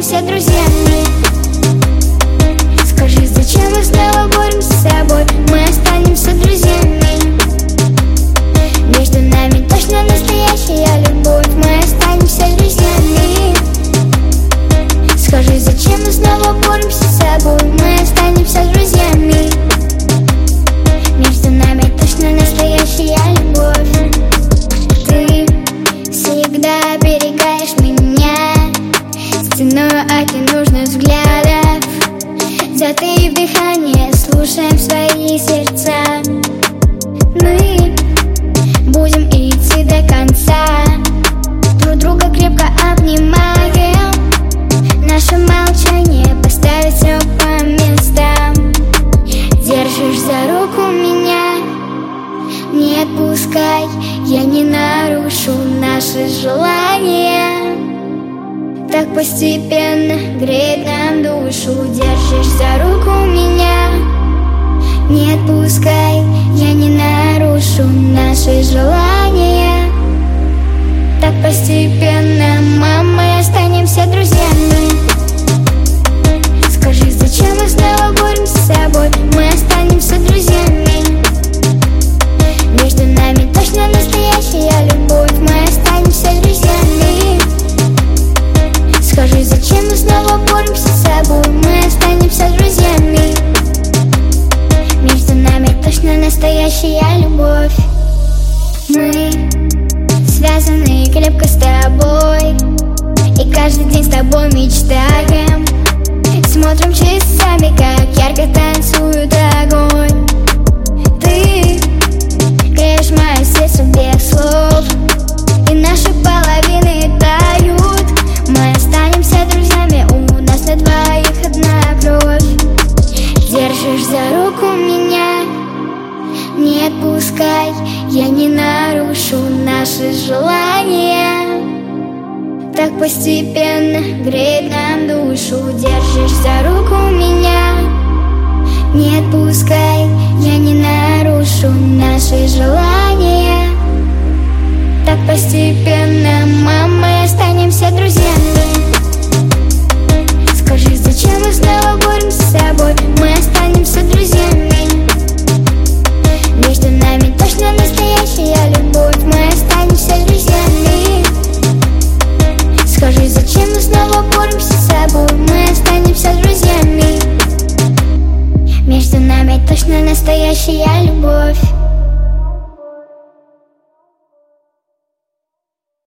останемся друзьями. Скажи, зачем мы снова боремся с собой? Мы останемся друзьями. Между нами точно настоящая любовь. Мы останемся друзьями. Скажи, зачем мы снова боремся с собой? Мы останемся друзьями. Между нами точно настоящая любовь. Ты всегда оберегаешь меня стеной от ненужных взглядов. Затаив дыхание, слушаем свои сердца. Мы будем идти до конца, друг друга крепко обнимаем. Наше молчание поставит все по местам. Держишь за руку меня, не отпускай, я не нарушу наши желания. Так постепенно греет нам душу. Держишь за руку меня, не отпускай, я не нарушу наши желания. Так постепенно, мы останемся друзьями. Скажи, зачем мы снова боремся с собой? Мы останемся друзьями. Между нами точно настоящая любовь. Мы останемся друзьями. Скажи, зачем мы снова боремся с собой? Мы останемся друзьями. Между нами точно настоящая любовь. Мы связаны крепко с тобой, и каждый день с тобой мечтаем. Смотрим часами, как ярко танцует огонь. Ты греешь мое сердце без слов, и наши половины тают. Мы останемся друзьями, у нас на двоих одна кровь. Держишь за руку меня, не отпускай, я не нарушу наши желания. Так постепенно греет нам душу. Держишь за руку меня, не отпускай, я не нарушу наши желания. Так постепенно, мы останемся друзьями. Скажи, зачем мы снова боремся с собой? Мы останемся друзьями. Между нами точно настоящая любовь. Мы останемся друзьями. Скажи, зачем мы снова боремся с собой? Мы останемся друзьями. Между нами точно настоящая любовь.